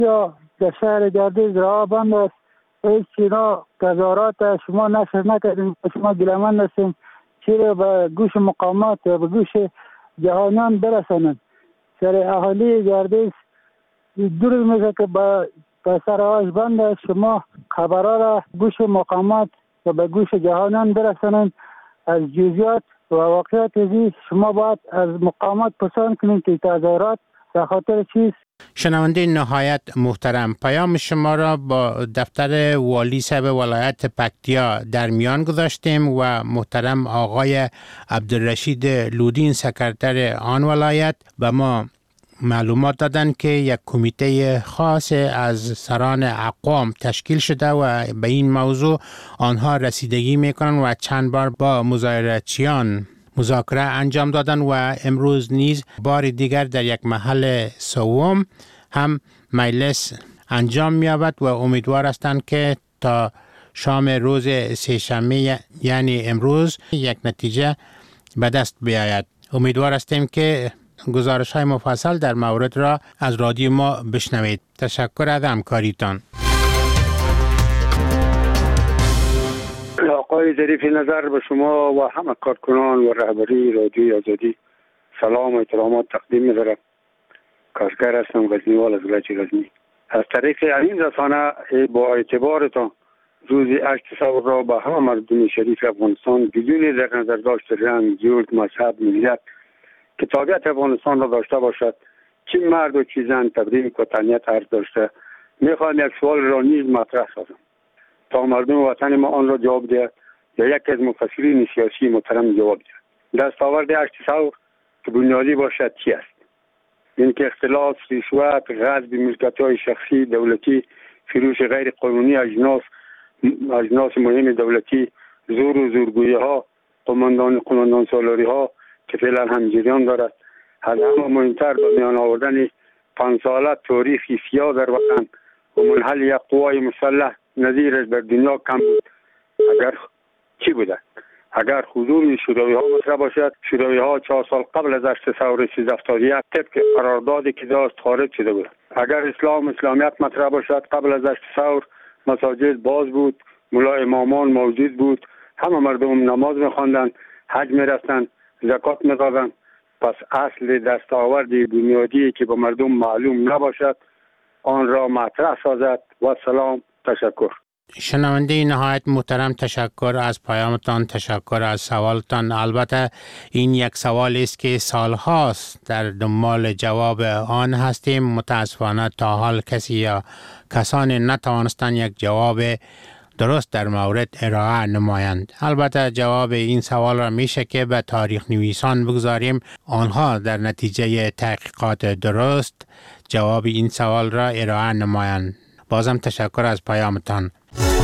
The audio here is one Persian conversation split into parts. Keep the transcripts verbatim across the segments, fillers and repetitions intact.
یا در شهر گردیز راه بند است. هیچ چینا تظاهرات شما نشر نکردیم، شما گلمن هستیم چرا به گوش مقامات و به گوش جهانیان برسانند. سر اهالی گردیز دور میشه که به سر آش بند است، شما خبرها را گوش مقامات و به گوش جهانیان برسانند. از جزئیات و واقعیت ازی شما باید از مقامات پرسان کنید که تظاهرات به خاطر چیست. شنونده نهایت محترم، پیام شما را با دفتر والی صاحب ولایت پکتیا در میان گذاشتیم و محترم آقای عبدالرشید لودین سکرتر آن ولایت به ما معلومات دادن که یک کمیته خاص از سران اقوام تشکیل شده و به این موضوع آنها رسیدگی میکنن و چند بار با مظاهراتچیان مذاکره انجام دادن و امروز نیز بار دیگر در یک محل سوم هم مجلس انجام می‌یابد و امیدوار هستند که تا شام روز سه‌شنبه یعنی امروز یک نتیجه به دست بیاید. امیدوار هستیم که گزارش های مفصل در مورد را از رادیو ما بشنوید. تشکر از همکاریتان. آقای ظریف نظر به شما و همه کارکنان و رهبری رادیوی آزادی سلام و احترامات تقدیم می‌دارم. کارگر هستم، غزنیوال از ولایت غزنی. از طریق این رسانه با اعتبارتان روز هشت ثور را به همه مردم شریف افغانستان بدون در نظر داشت رنگ، جنس، مذهب، ملیت که تابعیت افغانستان را داشته باشد، چه مرد و چه زن تبریک و تهنیت عرض داشته میخواهم یک سوال را نیز مطرح سازم تا مردم وطن ما آن را جواب دهد یا یک از مفسرین سیاسی محترم جواب دهد. دستاورد هشت ثور که بنیادی باشد چی است؟ این که اختلاس، رشوت، غصب ملکیت‌های شخصی دولتی، فروش غیر قانونی اجناس اجناس مهم دولتی، زور و زورگویی ها، قماندان قماندان سالاری ها که فعلا هم جریان دارد. از همه مهمتر به میان آوردن پنج ساله تاریخی سیاه در وطن و منحل یک قوای مسلح نظیرش در دنیا کم بود. اگر چی بوده؟ اگر حضور شوروی ها مطرح باشد، شوروی ها چهار سال قبل از هشت ثور سیزده هفتاد و یک طبق قراردادی که داشت خارج شده بود. اگر اسلام اسلامیت مطرح باشد، قبل از هشت ثور مساجد باز بود، ملا امامان موجود بود، همه مردم نماز می‌خواندند، حج می‌رفتند، زکات می‌دادند. پس اصل دستاورد بنیادی که به مردم معلوم نباشد آن را مطرح سازد. و سلام، تشکر. شنونده نهایت محترم، تشکر از پیامتان، تشکر از سوالتان. البته این یک سوال است که سالهاست در دنبال جواب آن هستیم. متاسفانه تا حال کسی یا کسانی نتوانستند یک جواب درست در مورد ارائه نمایند. البته جواب این سوال را میشه که به تاریخ نویسان بگذاریم، آنها در نتیجه تحقیقات درست جواب این سوال را ارائه نمایند. بازم تشکر از پیامتان.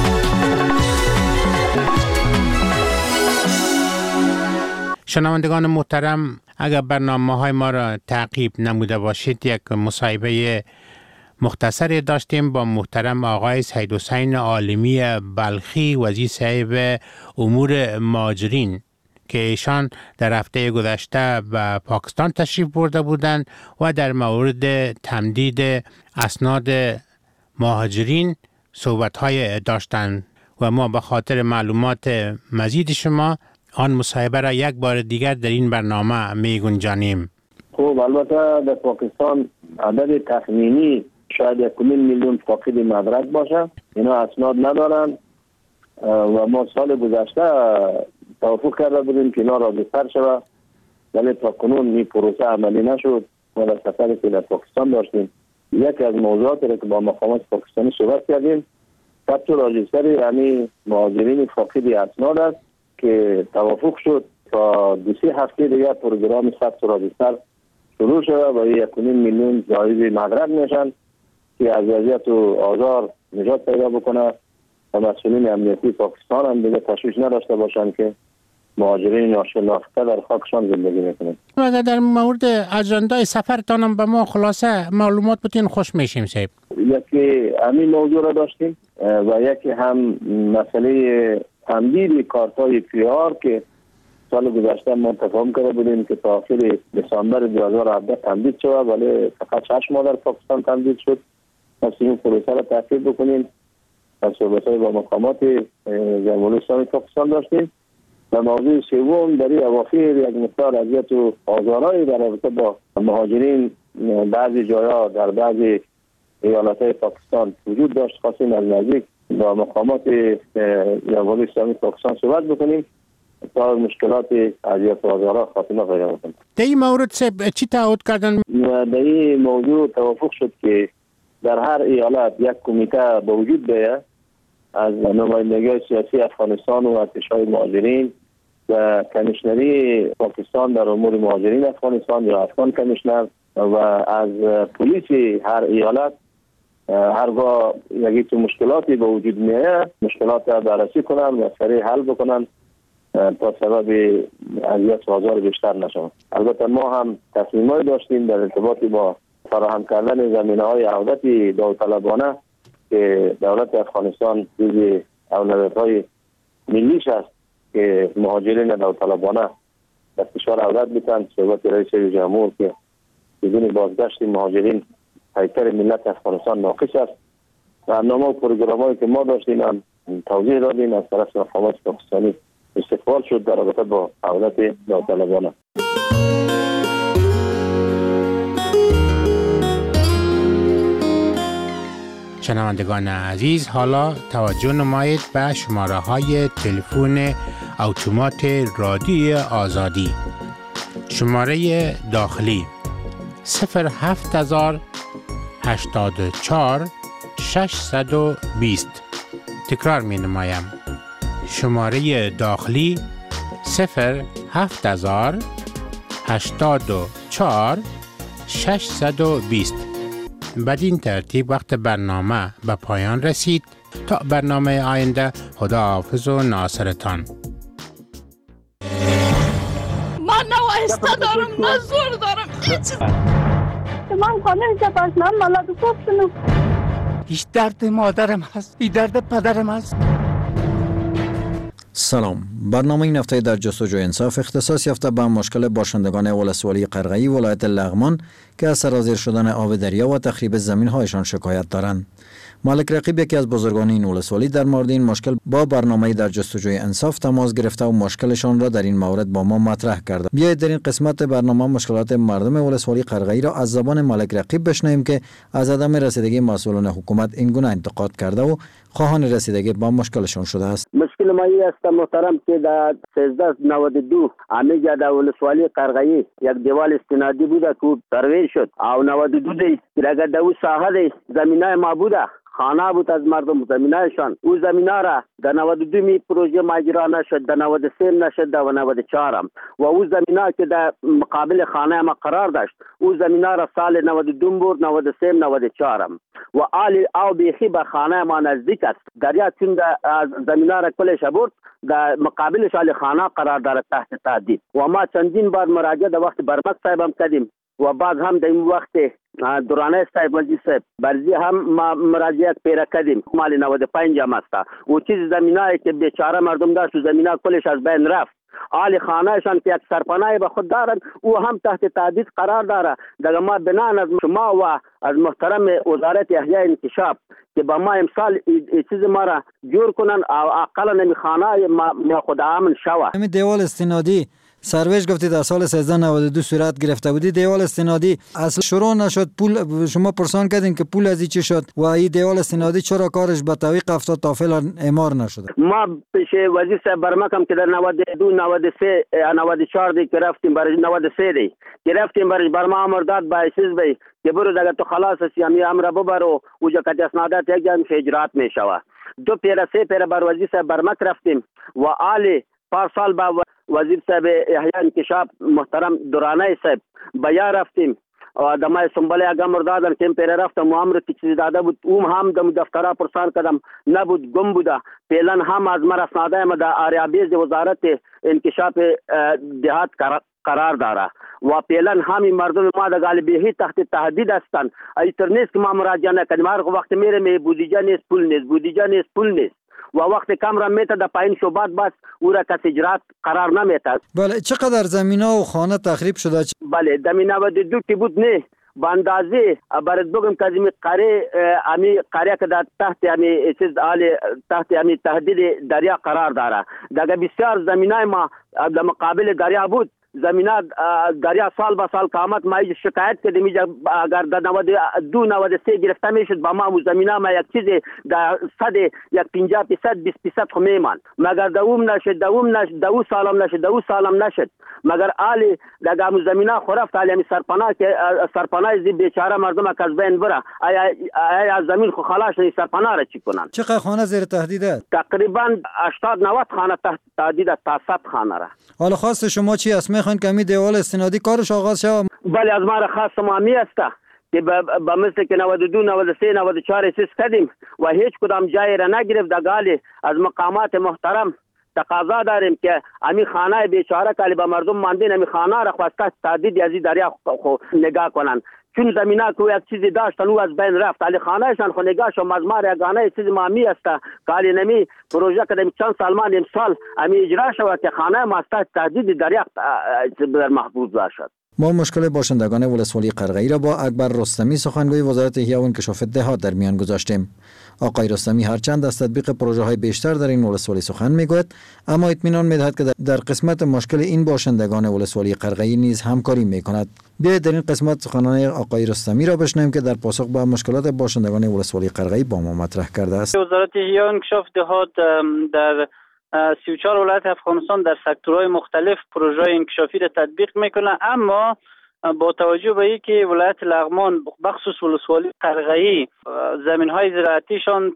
شنوندگان محترم، اگر برنامه‌های ما را تعقیب نموده باشید، یک مصاحبه مختصری داشتیم با محترم آقای سید حسین عالمی بلخی، وزیر صاحب امور مهاجرین، که ایشان در هفته گذشته به پاکستان تشریف برده بودند و در مورد تمدید اسناد مهاجرین صحبت‌های داشتند و ما به خاطر معلومات مزید شما آن مصاحبه را یک بار دیگر در این برنامه می گنجانیم. خب البته در پاکستان عدد تخمینی شاید یک میلیون فاقد مدرک باشه. اینا اسناد ندارن و ما سال گذشته توافق کرده بودیم که اینا را بستر شود، ولی تا کنون این پروسه عملی نشد. ما در سفری که در پاکستان داشتیم یکی از موضوعات را که با مقامات پاکستانی صحبت کردیم ثبت راجستر یعنی مهاجرین فاقد اسناد است که توافق شد تا دو سه هفته دیگه پروگرام ثبت راجستر شروع شده و یک میلیون زائد مدرک میشن که از وضعیت و آزار نجات پیدا بکنه و مسئولین امنیتی پاکستان هم دیگه تشویش نداشته باشند که مهاجرین ناشناخته در خاکشان زندگی میکنند. اگر در مورد اجندای سفرتان هم به ما خلاصه معلومات بتین خوش میشیم صاحب. یکی همین موضوع را داشتیم و یکی هم مسئله تمدید کارت‌های پی آر که سال گذشته ما تفاهم کرده بودیم که تا آخر دسامبر دو هزار و هفده تمدید شد، ولی فقط شش ماه در پاکستان تمدید شد. ما پروسه را تعقیب بکنیم و صحبت‌های با مقامات جمهوری اسلامی پاکستان داشتیم. و موضوع سوم در این اواخر یک مقدار اذیت و آزارهای در رابطه با مهاجرین بعضی جاها در بعضی ایالت‌های پاکستان وجود داشت. خواستیم از نزدیک با مقامات جمهوری اسلامی پاکستان صحبت بکنیم تا مشکلات اذیت و آزارها خاتمه پیدا کنیم. در این مورد چی تعهد کردن؟ در این موضوع توافق شد که در هر ایالت یک کمیته به وجود بیاید از نمایندگی سیاسی افغانستان و ارتشای مهاجرین و کمیشنری پاکستان در امور مهاجرین افغانستان یا افغان کمیشنر و از پلیس هر ایالت هرگاه یکی تو مشکلاتی به وجود میاد مشکلات را بررسی کنن و سریع حل بکنن تا سبب اذیت و آزار بیشتر نشود. البته ما هم تصمیمات داشتیم در ارتباط با فراهم کردن زمینه‌های عودت داوطلبانه که دولت افغانستان جزء اولویت‌های ملیش است که مهاجرین داوطلبانه در کشور عودت بکنند. صحبت رئیس جمهور که بدون بازگشت مهاجرین پیکر ملت افغانستان ناقص است. برنامه و پروگرام‌هایی که ما داشتیم هم توضیح دادیم از طرف مقامات پاکستانی استقبال شد در رابطه با عودت داوطلبانه. شنوندگان عزیز، حالا توجه نمایید به شماره های تلفن اتومات رادیوی آزادی. شماره داخلی صفر هفت هزار هشتاد و چهار ششصد و بیست. تکرار می نمایم. شماره داخلی صفر هفت هزار هشتاد و چهار ششصد و بیست. بدین ترتیب وقت برنامه به پایان رسید. تا برنامه آینده، خدا حافظ و ناصرتان. من نه وایسته دارم نه زور دارم هیچ. من خانه جباش من مالات خوب شنو. هیچ درد مادرم هست، این درد پدرم هست. سلام. برنامه این هفته در جستجوی انصاف اختصاص یافته به مشکل باشندگان ولسوالی قرغه‌ای ولایت لغمان که از سرازیر شدن آب دریا و تخریب زمین‌هایشان شکایت دارند. مالک رقیب یکی از بزرگان این ولسوالی در مورد این مشکل با برنامه در جستجوی انصاف تماس گرفته و مشکلشان را در این مورد با ما مطرح کرده. بیایید در این قسمت برنامه مشکلات مردم ولسوالی قرغه‌ای را از زبان مالک رقیب بشنویم که از عدم رسیدگی مسئولان حکومت این گونه انتقاد کرده و خواهان رسیدگی با مشکلشان شده است. مشکل ما این است محترم که در سیزده نود و دو امیجا در ولسوالی قرغه‌ای یک دیوال استنادی بوده که ترویج شد او نود و دو دی که اگر در او ساحه دی زمینه ما بوده خانه بود از مردم زمینهشان او زمینه را در نود و دو می پروژه ماجرا نشد در نود و سه نشد در نود و چهار هم و او زمینه که در مقابل خانه ما قرار داشت او زمینه را سال نود و دو برد نود و سه نود و چهار هم و آل او بیخی به خانه ما نزدیک است دریا چون در زمینه را کلش برد در مقابلش آل خانه قرار دارد تحت تهدید و ما چندین بار مراجعه در وقت برمک صاحب هم کردیم و بعد هم در این وقت دورانه صاحب وزیر صاحب برزی هم ما مراجعه پیرا کردیم مال نود و پنج هم است و چیز زمینه که بیچاره مردم داشت و زمینه کلش از بین رفت آل خانهشان که یک سرپناه به خود دارند او هم تحت تهدید قرار دارد. دیگه ما بنان از شما و از محترم وزارت احیاء انکشاف که با ما امسال این چیز ما را جور کنن او اقلا نمی خانه ما خود امن شوه. همین دیوال استنادی سرویج گفتی در سال سیزده نود و دو صورت گرفته بودی. دیوال استنادی اصلا شروع نشد. پول شما پرسان کردین که پول از این چی شد و این دیوال استنادی چرا کارش به تعویق افتاد تا فعلا اعمار نشده؟ ما پیش وزیر صاحب برمکم که در نود و دو نود و سه نود و چهار دی که رفتیم برای نود و سه دی که رفتیم برای برما امر داد با چیز بی که برو دیگه تو خلاص هستی همی امر ببرو و جا کتی اسنادات یک جا همیشه اجرات می شود. دو پیره سه پیره بر وزیر صاحب برمک رفتیم و آلی پارسال با وزیر صاحب احیاء انکشاف محترم دورانه صاحب بیا رفتیم و دمای سنبله اگه مردادن که پیره رفتم و امر که چیزی داده بود اون هم دم دفتره پرسان کردم نبود گم بوده پیلن هم از مرا اسناده ما در آریابیز وزارت انکشاف دهات قرار داره و پیلن همین مردم ما در غالبیه تحت تهدید هستند ایتر نیست که ما مراجعه نکنیم هر وقت میره می بودجه نیست پول نیست بودجه نیست پول نیست و وقت کم را میته در پایین شوبات بس او را کسی اجرات قرار نمیته. بله چقدر زمینه و خانه تخریب شده؟ بله در نود و دو که بود نه به اندازه برات بگم که از قاره امی قاره که در تحت امی چیز آل تحت امی تهدید دریا قرار داره. دیگه بسیار زمینای ما در مقابل دریا بود. زمینه دریا سال به سال قامت ما شکایت کردیم اگر در نود دو نود سه گرفته میشد با ما زمینه ما یک چیز در صد یک پنجاه درصد بیست درصد خو میمان مگر دوم نشد دوم نشد دو سالم نشد دو سالم نشد مگر آلی در زمینه خرافت علی سرپناه که سرپناه زی بیچاره مردم از بین بره آیا آیا زمین خو خلاص نی سرپناه را چی کنن؟ چقدر خانه زیر تهدیده؟ تقریبا هشتاد نود خانه تحت تهدید تا صد خانه را. حالا خواست شما چی است؟ میخواین که می دیوال استنادی کارش آغاز شه؟ بله از ما را خواست ما می است که به مثل که نود و دو نود و سه نود و چهار سیز کردیم و هیچ کدام جای را نگرفت. دگالی از مقامات محترم تقاضا داریم که امی خانه بیچاره که به مردم ماندین امی خانه را خواسته تهدید از دریا خو نگاه کنن چون زمینه که یک چیزی داشت او از بین رفت علی خانهشان خو نگاه شو مزمار یگانه چیزی ما می است کالی نمی پروژه که چند سال ما نیم سال امی اجرا شود که خانه ما است تهدید دریا در محفوظ باشد. ما مشکل باشندگان ولسوالی قرغه‌ای را با اکبر رستمی سخنگوی وزارت احیا و انکشاف دهات در میان گذاشتیم. آقای رستمی هرچند از تطبیق پروژه های بیشتر در این ولسوالی سخن میگوید اما اطمینان میدهد که در قسمت مشکل این باشندگان ولسوالی قرغه‌ای نیز همکاری میکند. بیایید در این قسمت سخنان آقای رستمی را بشنویم که در پاسخ به مشکلات باشندگان ولسوالی قرغه‌ای با ما مطرح کرده است. وزارت احیا و انکشاف دهات در سی و چهار ولایت افغانستان در سکتورهای مختلف پروژه انکشافی را تطبیق میکنه، اما با توجه به اینکه ولایت لغمان بخصوص ولسوالی قرغه‌ای زمین‌های زراعتیشان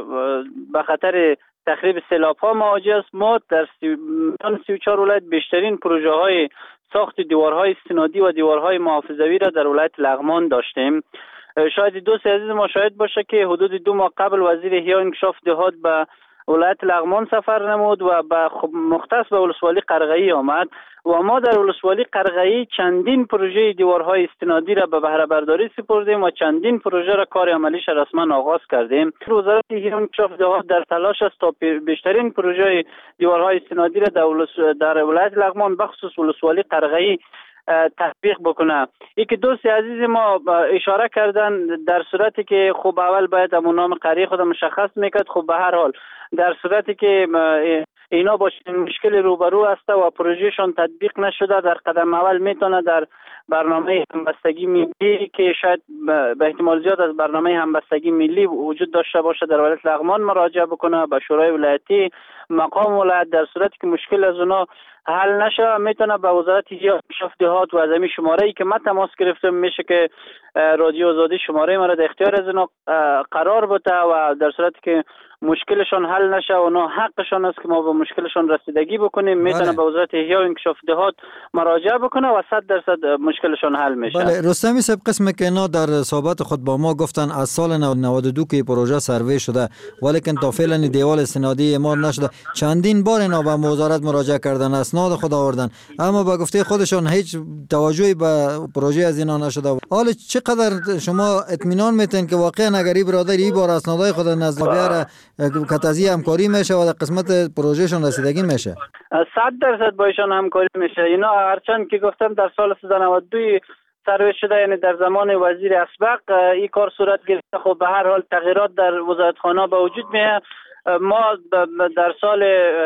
به خطر تخریب سیلاب‌ها مواجه است، ما در سی و چهار ولایت بیشترین پروژه‌های ساخت دیوارهای استنادی و دیوارهای محافظوی را در ولایت لغمان داشتیم. شاید دوست عزیز ما شاهد باشه که حدود دو ماه قبل وزیر احیا و انکشاف دهات به ولایت لغمان سفر نمود و به مختص به ولسوالی قرغه‌ای آمد و ما در ولسوالی قرغه‌ای چندین پروژه دیوارهای استنادی را به بهره برداری سپردیم و چندین پروژه را کار عملیش رسما آغاز کردیم. وزارت احیا و انکشاف دهات در تلاش است تا بیشترین پروژه دیوارهای استنادی را در, در ولایت لغمان بخصوص ولسوالی قرغه‌ای تطبیق بکنه. ای که دوست عزیز ما اشاره کردن در صورتی که خوب اول باید همون نام قریه خود مشخص میکرد. خب به هر حال در صورتی که اینا با مشکل روبرو است و پروژهشون تطبیق نشده در قدم اول میتونه در برنامه همبستگی ملی که شاید به احتمال زیاد از برنامه همبستگی ملی وجود داشته باشه در ولایت لغمان مراجعه بکنه به شورای ولایتی مقام ولایت. در صورتی که مشکل از اونا حل نشه میتونه به وزارت احیا و انکشاف دهات و از همین شماره ای که من تماس گرفتم میشه که رادیو آزادی شماره ما را در اختیار از اونا قرار بده و در صورتی که مشکلشون حل نشه و اونا حقشون است که ما به مشکلشون رسیدگی بکنیم میتونه به وزارت احیا و انکشاف دهات مراجعه بکنه و صد درصد مشکلشون حل میشه. بله رستمی صاحب قسمی که اینا در صحبت خود با ما گفتن از سال نود و دو که پروژه سروی شده ولیکن تا فعلا دیوال استنادی اعمال نشده. چندین بار اینا به وزارت مراجعه کردن اسناد خود آوردن اما با گفته خودشون هیچ توجهی به پروژه از اینا نشده. حالا چقدر شما اطمینان میتین که واقعا اگر این برادری بار اسنادای خود نزد بیاره کتازی همکاری میشه و در قسمت پروژهشون رسیدگی میشه؟ صد درصد با ایشان همکاری میشه. اینا هرچند که گفتم در سال سیزده نود و دو سروی شده یعنی در زمان وزیر اسبق این کار صورت گرفته. خب به هر حال تغییرات در وزارتخانه به وجود میاد. ما در سال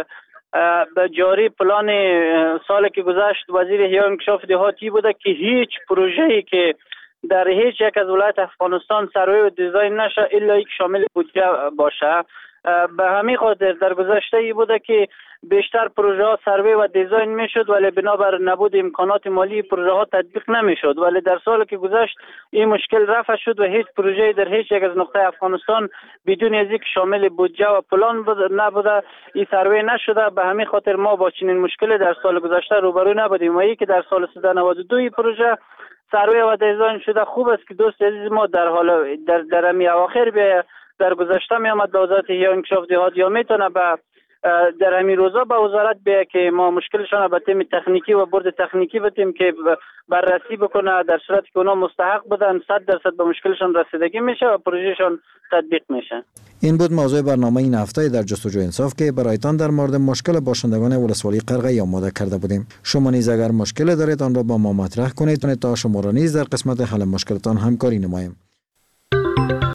جاری پلان سالی که گذشت وزیر احیا و انکشاف دهاتی بوده که هیچ پروژه‌ای که در هیچ یک از ولایت افغانستان سروی و دیزاین نشه الا یک شامل بودجه باشه. به همین خاطر در گذشته ای بوده که بیشتر پروژه ها سروی و دیزاین میشد ولی بنابر نبود امکانات مالی پروژه ها تطبیق نمیشد. ولی در سالی که گذشت این مشکل رفع شد و هیچ پروژه در هیچ یک از نقطه افغانستان بدون از یک شامل بودجه و پلان نبوده این سروی نشده. به همین خاطر ما با چنین مشکلی در سال گذشته روبرو نبودیم و ای که در سال سیزده نود و دو این پروژه سروی و دیزاین شده. خوب است که دوست عزیز ما در حال در در می اواخر به در گذشته می آمد به وزارت احیا و انکشاف دهات یا میتونه به در همین روزا به وزارت بیا که ما مشکلشان به تیم تکنیکی و برد تکنیکی بتیم که بررسی بکنه، در صورتی که اونا مستحق بودن صد درصد به مشکلشان رسیدگی میشه و پروژهشان تطبیق میشه. این بود موضوع برنامه این هفته در جستجو انصاف که برایتان در مورد مشکل باشندگان ولسوالی قرغی آماده کرده بودیم. شما نیز اگر مشکل دارید آن را با ما مطرح کنید تا شما را نیز در قسمت حل مشکلتان همکاری نماییم.